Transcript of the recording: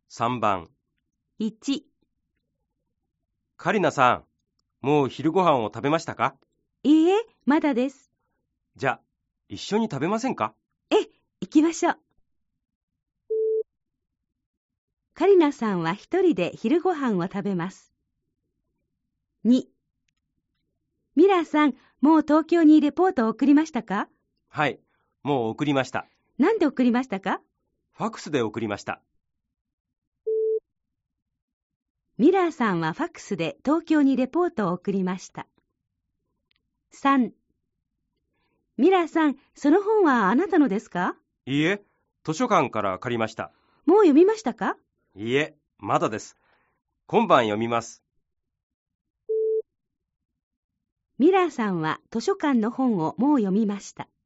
3番。 1、 カリナさん、もう昼ご飯を食べましたか？ いいえ、まだです。 じゃあ、一緒に食べませんか？ 行きましょう。カリナさんは一人で昼ご飯を食べます。2、ミラーさん、もう東京にレポートを送りましたか？ はい、もう送りました。 なんで送りましたか？ ファックスで送りました。 ミラーさんはファックスで東京にレポートを送りました。3、ミラーさん、その本はあなたのですか？ いいえ、図書館から借りました。 もう読みましたか？ いいえ、まだです。今晩読みます。 ミラーさんは図書館の本をもう読みました。